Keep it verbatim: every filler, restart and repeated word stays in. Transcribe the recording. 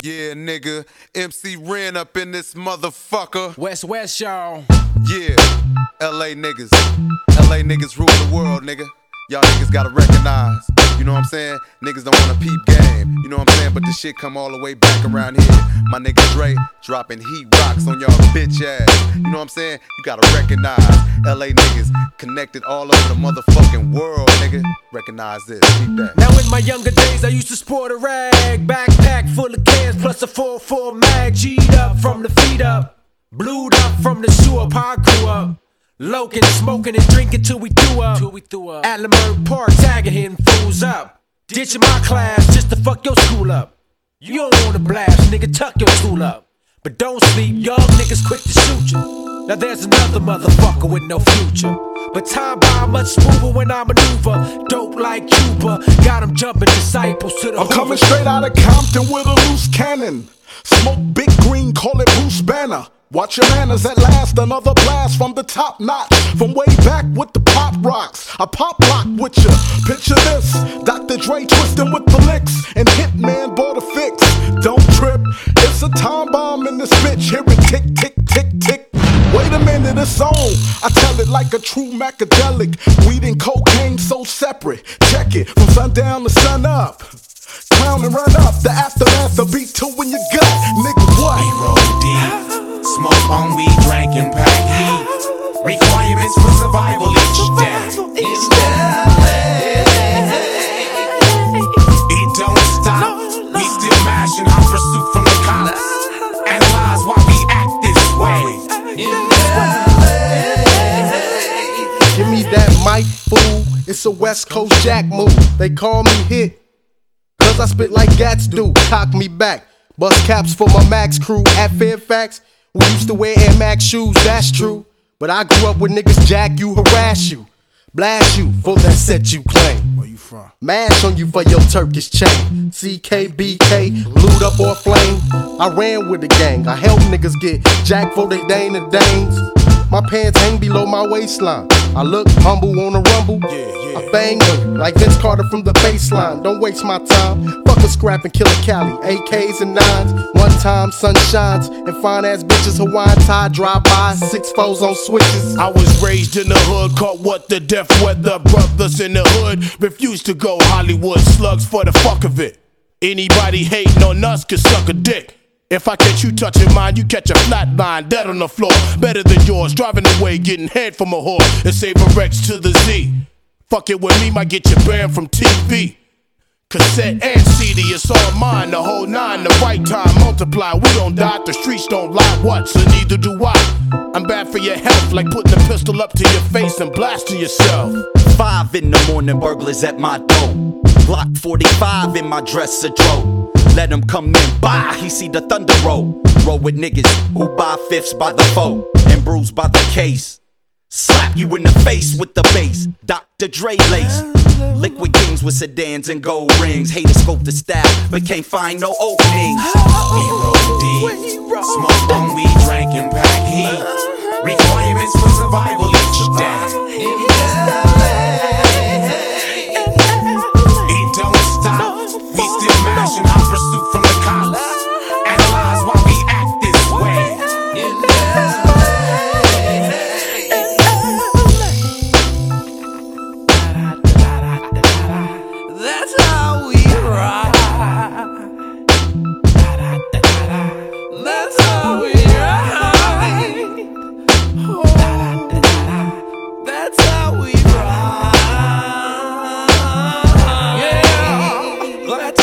Yeah, nigga, M C Ren up in this motherfucker. West West, y'all. Yeah, L A niggas. L A niggas rule the world, nigga. Y'all niggas gotta recognize. You know what I'm saying? Niggas don't wanna peep game. You know what I'm saying? But the shit come all the way back around here. My nigga Dre dropping heat rocks on y'all bitch ass. You know what I'm saying? You gotta recognize L A niggas connected all over the motherfucking world, nigga. Recognize this. Keep that. Now in my younger days I used to sport a rag, backpack full of cans plus a four four mag. G'd up from the feet up, blued up from the sewer. I grew up loking, smoking and drinking till we threw up. Till we threw up. At Leimert Park, tagging hitting fools up. Ditching my class just to fuck your school up. You don't wanna blast, nigga, tuck your tool up. But don't sleep, young niggas quick to shoot you. Now there's another motherfucker with no future. But time by much smoother when I maneuver. Dope like Cuba, got them jumping disciples to the I'm Hoover. coming straight out of Compton with a loose cannon. Smoke big green, call it Bruce Banner. Watch your manners at last, another blast from the top notch. From way back with the pop rocks, I pop lock with ya. Picture this, Doctor Dre twisting with the licks, and Hitman bought a fix. Don't trip, it's a time bomb in this bitch. Hear it tick, tick, tick, tick. Wait a minute, it's on. I tell it like a true macadelic. Weed and cocaine so separate. Check it, from sundown to sun up. Clown and run up, the aftermath, the beat two in your gut. Nigga, what? We roll deep. Smoke on weed, drank and pack heat. Requirements for survival each day. Each day. It don't stop. We still mashing our pursuit from the cops. Analyze why we act this way. Give me that mic, fool. It's a West Coast Jack move. They call me hit, cause I spit like Gats do. Cock me back. Bust caps for my Max crew at Fairfax. We used to wear Air Max shoes, that's true. But I grew up with niggas jack you, harass you, blast you for that set you claim. Where you from? Mash on you for your Turkish chain. C K B K, glued up or flame. I ran with the gang. I helped niggas get jack for they Dane and Danes. My pants hang below my waistline. I look humble on a rumble. Yeah, yeah. I bang on you like Vince Carter from the baseline. Don't waste my time. Fuck a scrap and kill a Cali. A Ks and nines. One time sun shines and fine ass bitches Hawaiian tie drive by. Six foes on switches. I was raised in the hood, caught what the death weather. Brothers in the hood refused to go Hollywood slugs for the fuck of it. Anybody hating on us can suck a dick. If I catch you touching mine, you catch a flat line, dead on the floor. Better than yours, driving away, getting head from a whore. And save a Rex to the Z. Fuck it with me, might get you banned from T V. Cassette and C D, it's all mine, the whole nine, the right time, multiply. We don't die, the streets don't lie, what? So neither do I. I'm bad for your health, like putting a pistol up to your face and blasting yourself. Five in the morning, burglars at my door. Glock forty-five in my dresser drawer. Let him come in, bye, he see the thunder roll. Roll with niggas who buy fifths by the foe and bruised by the case. Slap you in the face with the bass, Doctor Dre lace. Liquid kings with sedans and gold rings. Haters scope the style, but can't find no openings. We roll deep. Smoke on weed, drank and pack heat. Requirements for survival each day. It don't stop. We still mashing our pursuit from the cops. Analyze why we act this way. That's how we ride. That's how we ride. Oh, that's how we ride. Yeah, that's